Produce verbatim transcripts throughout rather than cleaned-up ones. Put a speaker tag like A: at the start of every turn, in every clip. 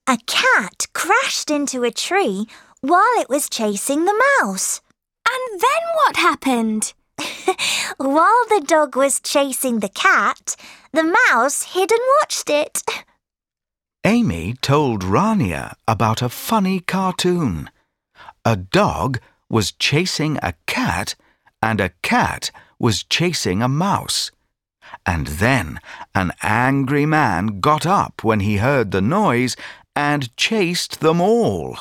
A: A cat crashed into a tree while it was chasing the mouse.
B: And then what happened?
A: While the dog was chasing the cat, the mouse hid and watched it.
C: Amy told Rania about a funny cartoon. A dog was chasing a cat and a cat was chasing a mouse. And then an angry man got up when he heard the noise and chased them all.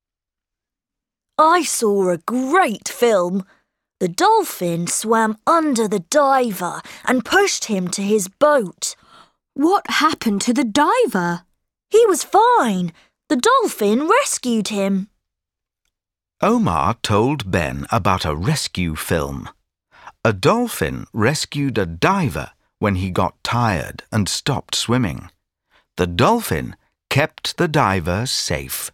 A: I saw a great film. The dolphin swam under the diver and pushed him to his boat.
B: What happened to the diver?
A: He was fine. The dolphin rescued him.
C: Omar told Ben about a rescue film. A dolphin rescued a diver when he got tired and stopped swimming. The dolphin kept the diver safe.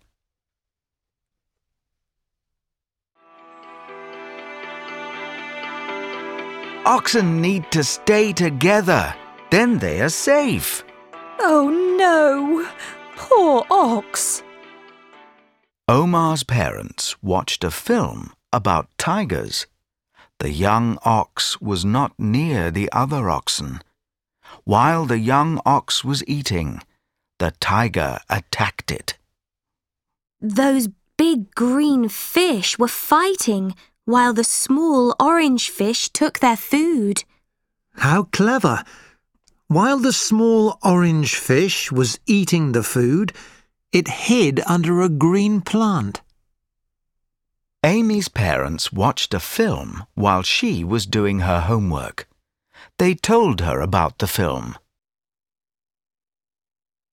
C: Oxen need to stay together, then they are safe.
A: Oh no, poor ox.
C: Omar's parents watched a film about tigers. The young ox was not near the other oxen. While the young ox was eating, the tiger attacked it.
B: Those big green fish were fighting while the small orange fish took their food.
D: How clever! While the small orange fish was eating the food, it hid under a green plant.
C: Amy's parents watched a film while she was doing her homework. They told her about the film.